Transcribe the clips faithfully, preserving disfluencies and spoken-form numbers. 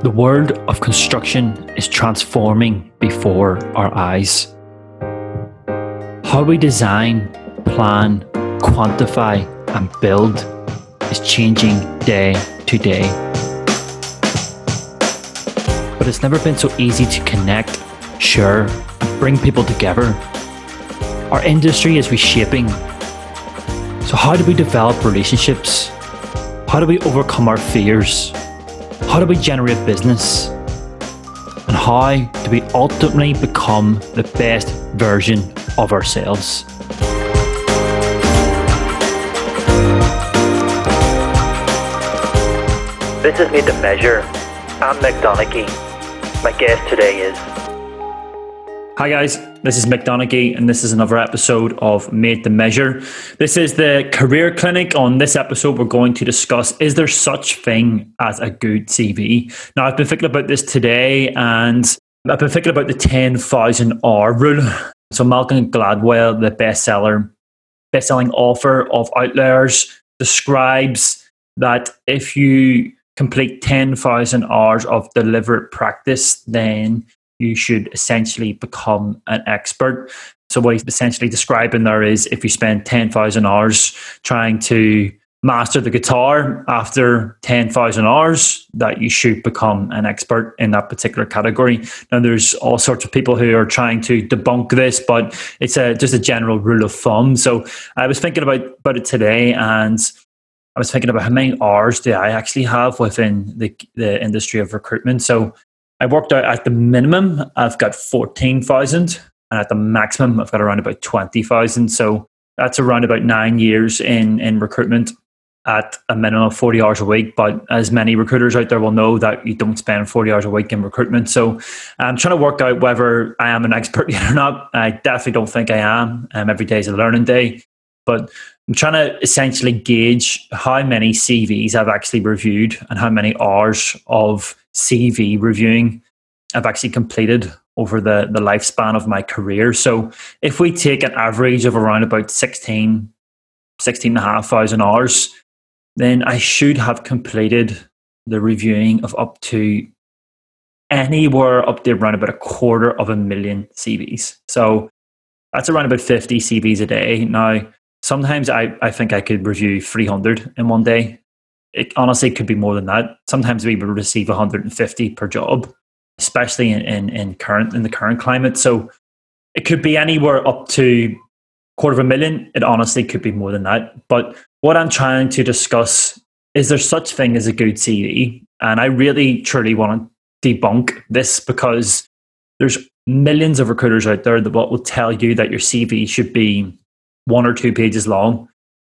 The world of construction is transforming before our eyes. How we design, plan, quantify, and build is changing day to day. But it's never been so easy to connect, share, and bring people together. Our industry is reshaping. So how do we develop relationships? How do we overcome our fears? How do we generate business? And how do we ultimately become the best version of ourselves? This is Made to Measure. I'm Mick Donaghy. My guest today is... Hi guys, this is Mick Donaghy and this is another episode of Made to Measure. This is the career clinic. On this episode we're going to discuss, is there such thing as a good C V? Now I've been thinking about this today and I've been thinking about the ten thousand hour rule. So Malcolm Gladwell, the bestseller, best-selling author of Outliers, describes that if you complete ten thousand hours of deliberate practice, then you should essentially become an expert. So what he's essentially describing there is if you spend ten thousand hours trying to master the guitar, after ten thousand hours, that you should become an expert in that particular category. Now, there's all sorts of people who are trying to debunk this, but it's a, just a general rule of thumb. So I was thinking about, about it today, and I was thinking about how many hours do I actually have within the, the industry of recruitment. So I worked out at the minimum, I've got fourteen thousand, and at the maximum, I've got around about twenty thousand. So that's around about nine years in, in recruitment at a minimum of forty hours a week. But as many recruiters out there will know, that you don't spend forty hours a week in recruitment. So I'm trying to work out whether I am an expert yet or not. I definitely don't think I am. Um, every day is a learning day. But I'm trying to essentially gauge how many C Vs I've actually reviewed and how many hours of C V reviewing I've actually completed over the, the lifespan of my career. So if we take an average of around about sixteen, sixteen and a half thousand hours, then I should have completed the reviewing of up to anywhere up to around about a quarter of a million C Vs. So that's around about fifty C Vs a day. Now, sometimes I, I think I could review three hundred in one day. It honestly could be more than that. Sometimes we would receive one hundred fifty per job, especially in, in, in current in the current climate. So it could be anywhere up to a quarter of a million. It honestly could be more than that. But what I'm trying to discuss, is there such thing as a good C V? And I really, truly want to debunk this, because there's millions of recruiters out there that will tell you that your C V should be one or two pages long.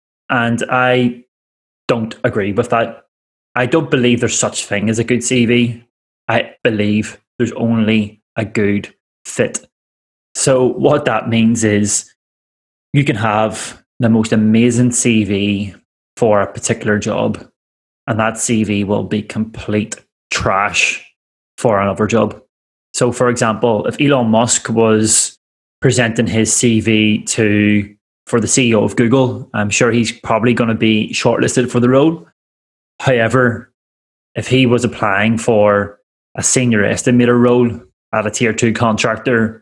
And I don't agree with that. I don't believe there's such thing as a good C V. I believe there's only a good fit. So what that means is you can have the most amazing C V for a particular job, and that C V will be complete trash for another job. So for example, if Elon Musk was presenting his C V to for the C E O of Google, I'm sure he's probably going to be shortlisted for the role. However, if he was applying for a senior estimator role at a tier two contractor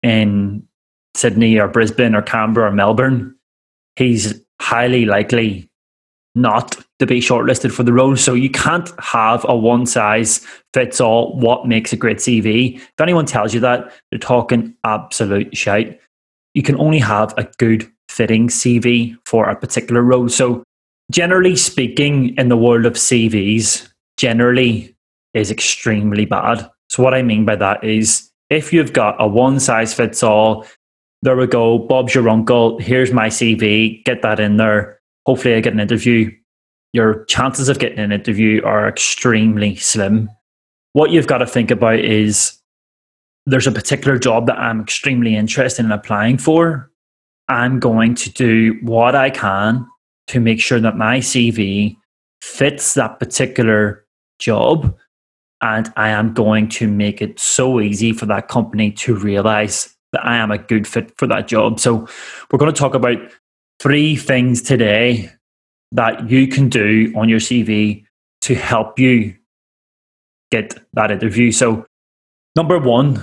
in Sydney or Brisbane or Canberra or Melbourne, he's highly likely not to be shortlisted for the role. So you can't have a one size fits all what makes a great C V. If anyone tells you that, they're talking absolute shite. You can only have a good fitting C V for a particular role. So generally speaking, in the world of C Vs, generally is extremely bad. So what I mean by that is, if you've got a one size fits all, there we go, Bob's your uncle, here's my C V, get that in there, hopefully I get an interview, your chances of getting an interview are extremely slim. What you've got to think about is, there's a particular job that I'm extremely interested in applying for. I'm going to do what I can to make sure that my C V fits that particular job, and I am going to make it so easy for that company to realize that I am a good fit for that job. So we're going to talk about three things today that you can do on your C V to help you get that interview. So number one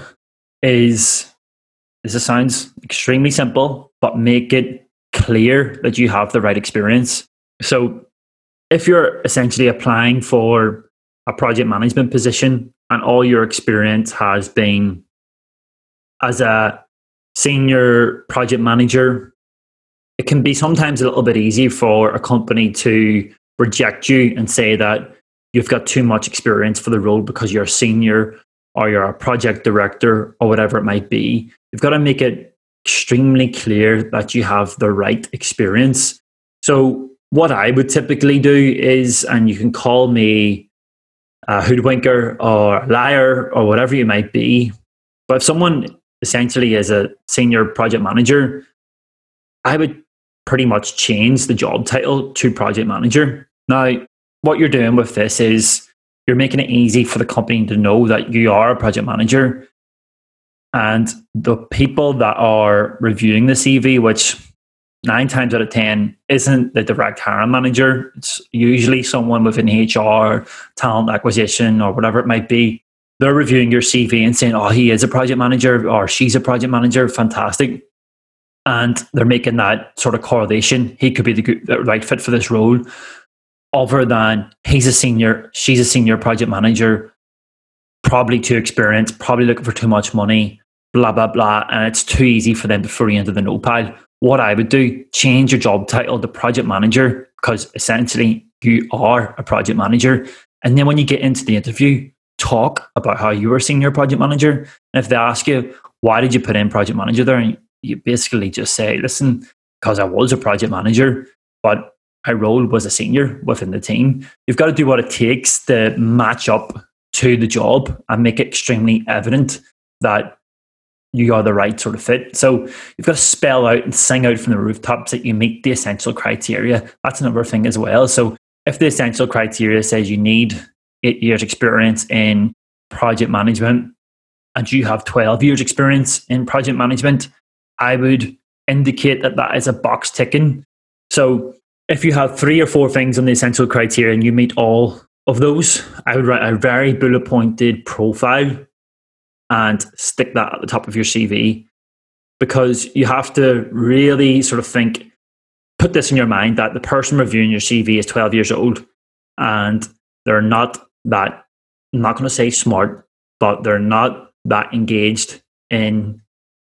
is, this sounds extremely simple, but make it clear that you have the right experience. So if you're essentially applying for a project management position and all your experience has been as a senior project manager, it can be sometimes a little bit easy for a company to reject you and say that you've got too much experience for the role because you're a senior or you're a project director or whatever it might be. You've got to make it extremely clear that you have the right experience. So what I would typically do is, and you can call me a hoodwinker or a liar or whatever you might be, but if someone essentially is a senior project manager, I would pretty much change the job title to project manager. Now, what you're doing with this is you're making it easy for the company to know that you are a project manager. And the people that are reviewing the C V, which nine times out of ten isn't the direct hiring manager, it's usually someone within H R, talent acquisition, or whatever it might be. They're reviewing your C V and saying, oh, he is a project manager or she's a project manager, fantastic. And they're making that sort of correlation. He could be the, good, the right fit for this role, other than he's a senior, she's a senior project manager, probably too experienced, probably looking for too much money, blah, blah, blah. And it's too easy for them to throw you into the no pile. What I would do, change your job title to project manager, because essentially you are a project manager. And then when you get into the interview, talk about how you were a senior project manager. And if they ask you, why did you put in project manager there? And you basically just say, listen, because I was a project manager, but my role was a senior within the team. You've got to do what it takes to match up to the job and make it extremely evident that you are the right sort of fit. So you've got to spell out and sing out from the rooftops that you meet the essential criteria. That's another thing as well. So if the essential criteria says you need eight years experience in project management and you have twelve years experience in project management, I would indicate that that is a box ticking. So if you have three or four things on the essential criteria and you meet all of those, I would write a very bullet pointed profile and stick that at the top of your C V, because you have to really sort of think, put this in your mind that the person reviewing your C V is twelve years old and they're not that, I'm not going to say smart, but they're not that engaged in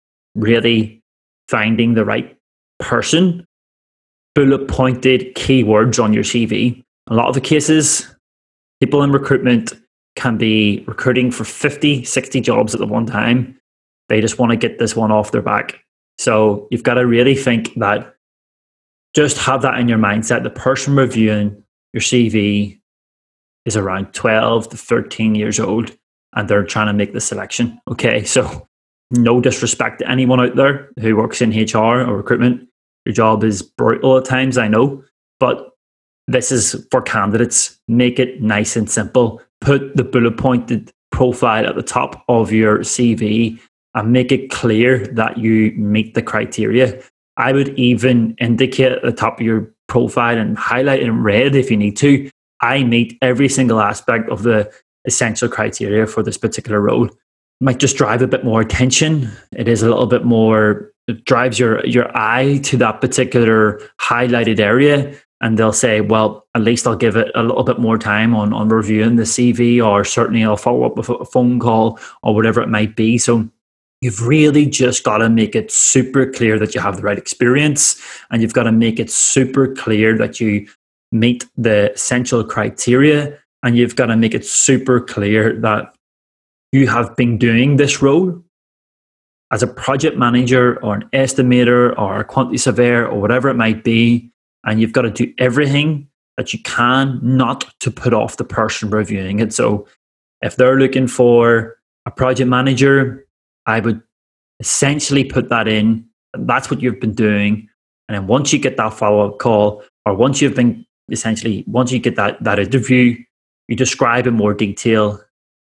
really finding the right person. Bullet pointed keywords on your C V. A lot of the cases, people in recruitment can be recruiting for fifty, sixty jobs at the one time. They just want to get this one off their back. So you've got to really think that, just have that in your mindset. The person reviewing your C V is around twelve to thirteen years old and they're trying to make the selection. Okay, so no disrespect to anyone out there who works in H R or recruitment. Your job is brutal at times, I know, but this is for candidates. Make it nice and simple. Put the bullet pointed profile at the top of your C V and make it clear that you meet the criteria. I would even indicate at the top of your profile and highlight in red if you need to, I meet every single aspect of the essential criteria for this particular role. It might just drive a bit more attention. It is a little bit more, it drives your, your eye to that particular highlighted area. And they'll say, well, at least I'll give it a little bit more time on, on reviewing the C V, or certainly I'll follow up with a phone call or whatever it might be. So you've really just got to make it super clear that you have the right experience, and you've got to make it super clear that you meet the essential criteria, and you've got to make it super clear that you have been doing this role as a project manager or an estimator or a quantity surveyor or whatever it might be. And you've got to do everything that you can not to put off the person reviewing it. So if they're looking for a project manager, I would essentially put that in. That's what you've been doing. And then once you get that follow-up call, or once you've been essentially, once you get that, that interview, you describe in more detail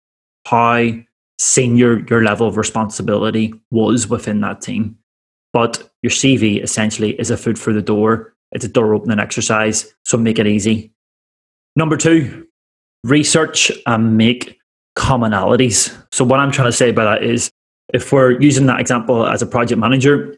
how senior your level of responsibility was within that team. But your C V essentially is a foot through the door. It's a door opening exercise, so make it easy. Number two, research and make commonalities. So what I'm trying to say by that is, if we're using that example as a project manager,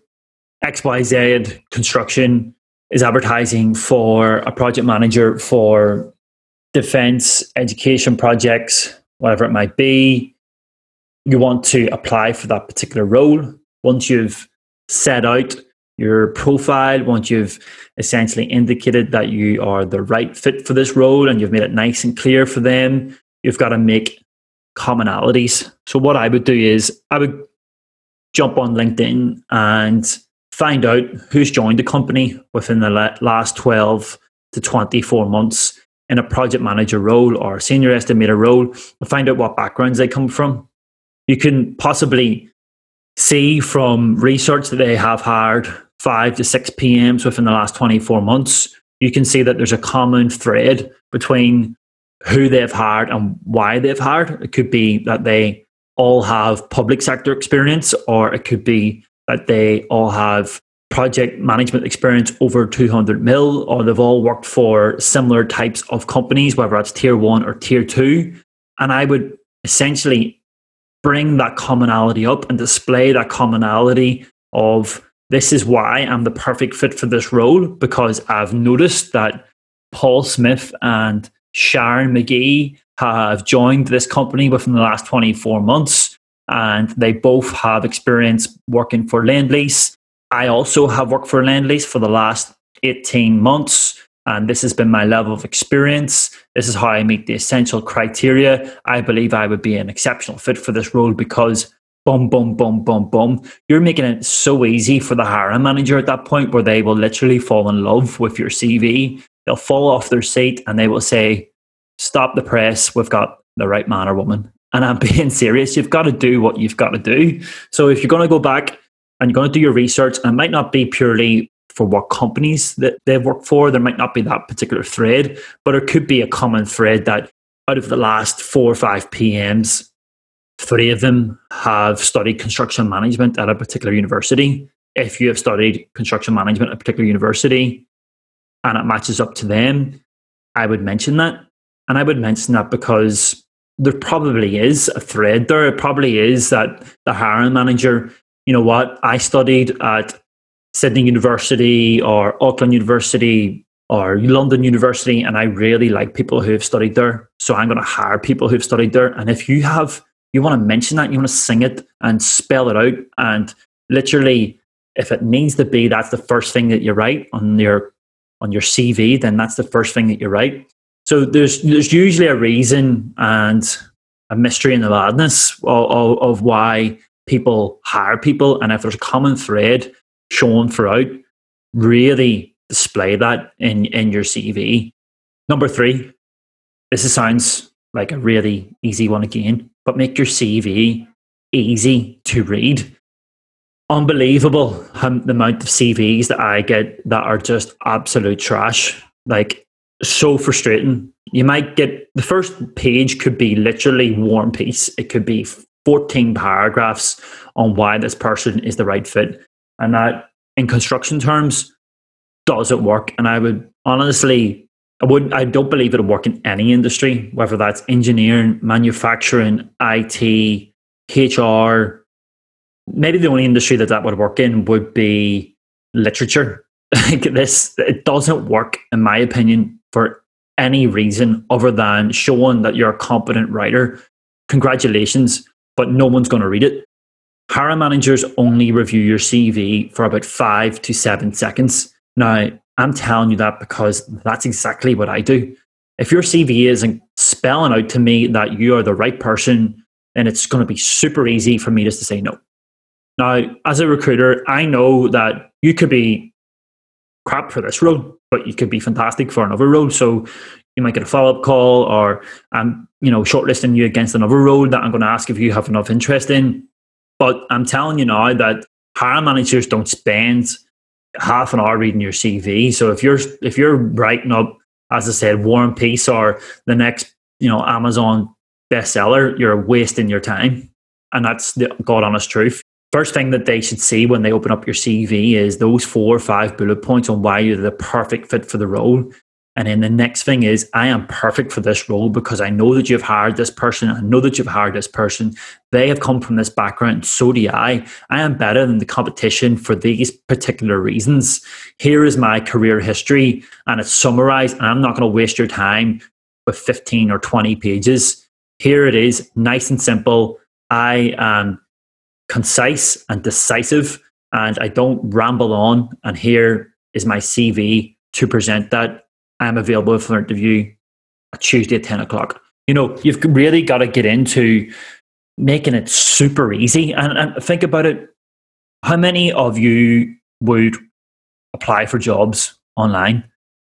X Y Z Construction is advertising for a project manager for defense, education projects, whatever it might be. You want to apply for that particular role. Once you've set out your profile, once you've essentially indicated that you are the right fit for this role and you've made it nice and clear for them, you've got to make commonalities. So what I would do is I would jump on LinkedIn and find out who's joined the company within the last twelve to twenty-four months in a project manager role or senior estimator role, and find out what backgrounds they come from. You can possibly see from research that they have hired five to six P Ms within the last twenty-four months. You can see that there's a common thread between who they've hired and why they've hired. It could be that they all have public sector experience, or it could be that they all have project management experience over two hundred mil, or they've all worked for similar types of companies, whether that's tier one or tier two. And I would essentially bring that commonality up and display that commonality of, this is why I'm the perfect fit for this role, because I've noticed that Paul Smith and Sharon McGee have joined this company within the last twenty-four months, and they both have experience working for Lendlease. I also have worked for Lendlease for the last eighteen months, and this has been my level of experience. This is how I meet the essential criteria. I believe I would be an exceptional fit for this role because boom, boom, boom, boom, boom. You're making it so easy for the hiring manager at that point, where they will literally fall in love with your C V. They'll fall off their seat and they will say, stop the press, we've got the right man or woman. And I'm being serious. You've got to do what you've got to do. So if you're going to go back and you're going to do your research, and it might not be purely for what companies that they've worked for, there might not be that particular thread, but it could be a common thread that out of the last four or five P Ms, three of them have studied construction management at a particular university. If you have studied construction management at a particular university and it matches up to them, I would mention that. And I would mention that because there probably is a thread there. It probably is that the hiring manager, you know what, I studied at Sydney University or Auckland University or London University, and I really like people who have studied there. So I'm going to hire people who've studied there. And if you have, you want to mention that, you want to sing it and spell it out, and literally, if it needs to be, that's the first thing that you write on your on your C V, then that's the first thing that you write. So there's there's usually a reason and a mystery in the madness of, of, of why people hire people. And if there's a common thread shown throughout, really display that in, in your C V. Number three, this is, sounds like a really easy one again, but make your C V easy to read. Unbelievable how the amount of C Vs that I get that are just absolute trash. Like, so frustrating. You might get, the first page could be literally War and Peace. It could be fourteen paragraphs on why this person is the right fit. And that, in construction terms, doesn't work. And I would honestly, I would I don't believe it would work in any industry, whether that's engineering, manufacturing, I T, H R. Maybe the only industry that that would work in would be literature. Like this, it doesn't work, in my opinion, for any reason other than showing that you're a competent writer. Congratulations, but no one's going to read it. Hiring managers only review your C V for about five to seven seconds. Now, I'm telling you that because that's exactly what I do. If your C V isn't spelling out to me that you are the right person, then it's going to be super easy for me just to say no. Now, as a recruiter, I know that you could be crap for this role, but you could be fantastic for another role. So you might get a follow-up call, or I'm, you know, shortlisting you against another role that I'm going to ask if you have enough interest in. But I'm telling you now that hiring managers don't spend half an hour reading your C V. So if you're if you're writing up, as I said, War and Peace or the next, you know, Amazon bestseller, you're wasting your time, and that's the God honest truth. First thing that they should see when they open up your C V is those four or five bullet points on why you're the perfect fit for the role. And then the next thing is, I am perfect for this role because I know that you've hired this person. I know that you've hired this person. They have come from this background. So do I. I am better than the competition for these particular reasons. Here is my career history, and it's summarized, and I'm not going to waste your time with fifteen or twenty pages. Here it is, nice and simple. I am concise and decisive, and I don't ramble on. And here is my C V to present that. I'm available for an interview at Tuesday at ten o'clock. You know, you've really got to get into making it super easy. And, and think about it. How many of you would apply for jobs online?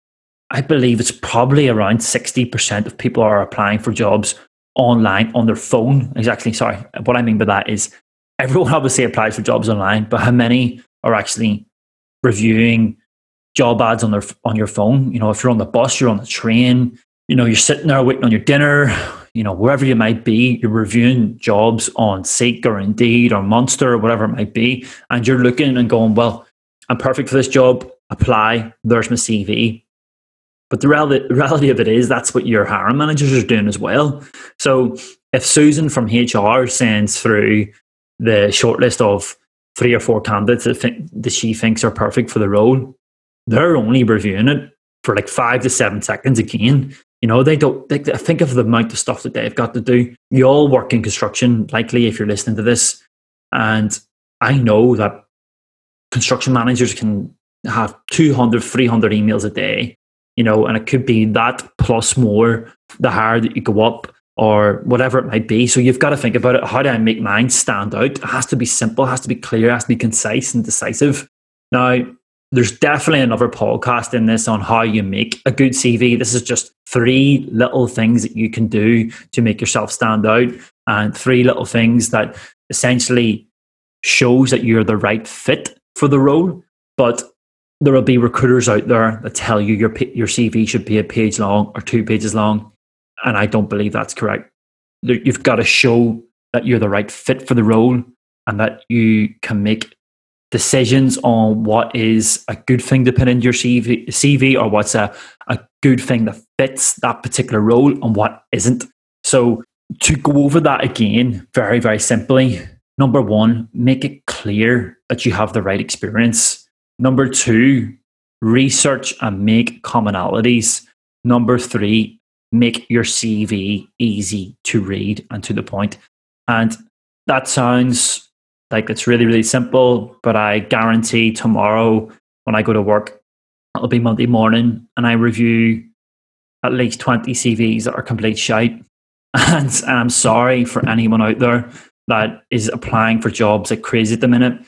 I believe it's probably around sixty percent of people are applying for jobs online on their phone. Exactly. Sorry. What I mean by that is everyone obviously applies for jobs online, but how many are actually reviewing job ads on their on your phone? You know, if you're on the bus, you're on the train, you know, you're sitting there waiting on your dinner, you know, wherever you might be, you're reviewing jobs on Seek or Indeed or Monster or whatever it might be, and you're looking and going, well, I'm perfect for this job, apply, there's my C V. But the reality, reality of it is that's what your hiring managers are doing as well. So if Susan from H R sends through the shortlist of three or four candidates that, think, that she thinks are perfect for the role, they're only reviewing it for like five to seven seconds again. You know, they don't, they, think of the amount of stuff that they've got to do. You all work in construction, likely, if you're listening to this. And I know that construction managers can have two hundred, three hundred emails a day, you know, and it could be that plus more the higher that you go up or whatever it might be. So you've got to think about it. How do I make mine stand out? It has to be simple, it has to be clear, it has to be concise and decisive. Now, there's definitely another podcast in this on how you make a good C V. This is just three little things that you can do to make yourself stand out, and three little things that essentially shows that you're the right fit for the role. But there will be recruiters out there that tell you your your C V should be a page long or two pages long, and I don't believe that's correct. You've got to show that you're the right fit for the role and that you can make decisions on what is a good thing to put into your C V, C V or what's a, a good thing that fits that particular role and what isn't. So to go over that again, very, very simply, number one, make it clear that you have the right experience. Number two, research and make commonalities. Number three, make your C V easy to read and to the point. And that sounds like it's really, really simple, but I guarantee tomorrow when I go to work, it'll be Monday morning and I review at least twenty C Vs that are complete shite. And, and I'm sorry for anyone out there that is applying for jobs like crazy at the minute.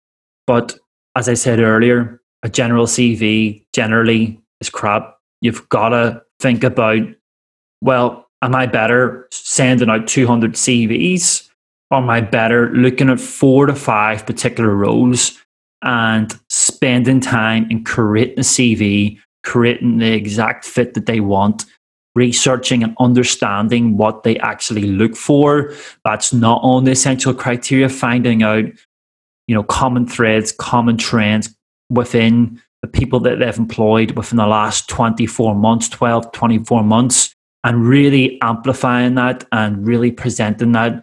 But as I said earlier, a general C V generally is crap. You've got to think about, well, am I better sending out two hundred C Vs? Or am I better looking at four to five particular roles and spending time in creating a C V, creating the exact fit that they want, researching and understanding what they actually look for? That's not on the essential criteria, finding out, you know, common threads, common trends within the people that they've employed within the last twenty-four months, twelve, twenty-four months, and really amplifying that and really presenting that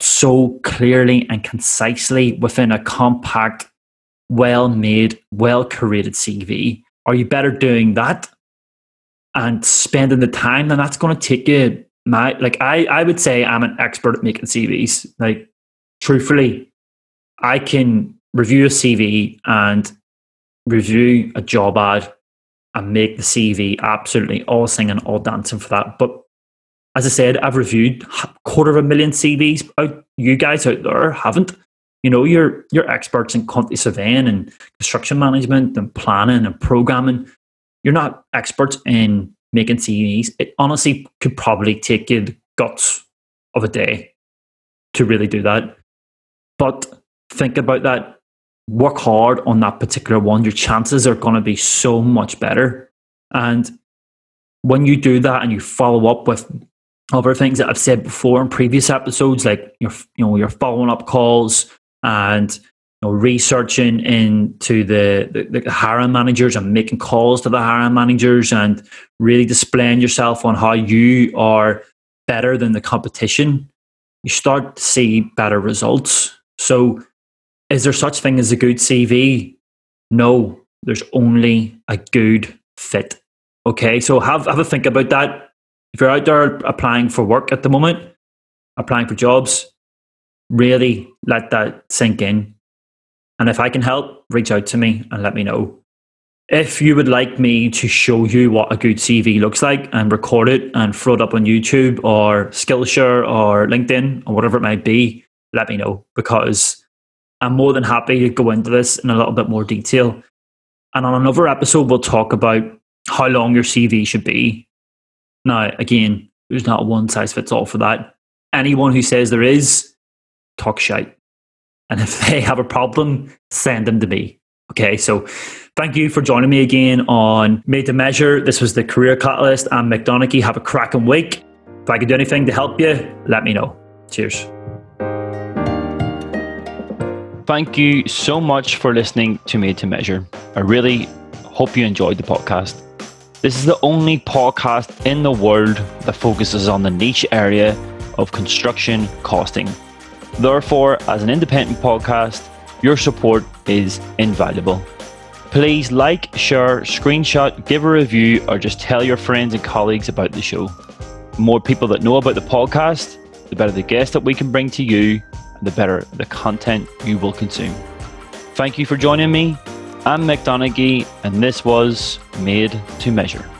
so clearly and concisely within a compact, well-made, well-curated C V. Are you better doing that and spending the time? Then that's going to take you, my, like I, I would say I'm an expert at making C Vs. Like, truthfully, I can review a C V and review a job ad and make the C V absolutely all singing, all dancing for that. But as I said, I've reviewed a quarter of a million C Vs. You guys out there haven't. You know, you're you're experts in quantity surveying and construction management and planning and programming. You're not experts in making C Vs. It honestly could probably take you the guts of a day to really do that. But think about that. Work hard on that particular one. Your chances are going to be so much better. And when you do that and you follow up with other things that I've said before in previous episodes, like your, you know, your following up calls and know, researching into the, the, the hiring managers and making calls to the hiring managers and really displaying yourself on how you are better than the competition, you start to see better results. So is there such thing as a good C V? No, there's only a good fit. Okay, so have, have a think about that. If you're out there applying for work at the moment, applying for jobs, really let that sink in. And if I can help, reach out to me and let me know. If you would like me to show you what a good C V looks like and record it and throw it up on YouTube or Skillshare or LinkedIn or whatever it might be, let me know, because I'm more than happy to go into this in a little bit more detail. And on another episode, we'll talk about how long your C V should be. Now, again, there's not a one size fits all for that. Anyone who says there is, talk shite. And if they have a problem, send them to me. Okay, so thank you for joining me again on Made to Measure. This was the Career Catalyst. I'm Mick Donaghy. Have a cracking week. If I can do anything to help you, let me know. Cheers. Thank you so much for listening to Made to Measure. I really hope you enjoyed the podcast. This is the only podcast in the world that focuses on the niche area of construction costing. Therefore, as an independent podcast, your support is invaluable. Please like, share, screenshot, give a review, or just tell your friends and colleagues about the show. The more people that know about the podcast, the better the guests that we can bring to you, and the better the content you will consume. Thank you for joining me. I'm Mick Donaghy, and this was Made to Measure.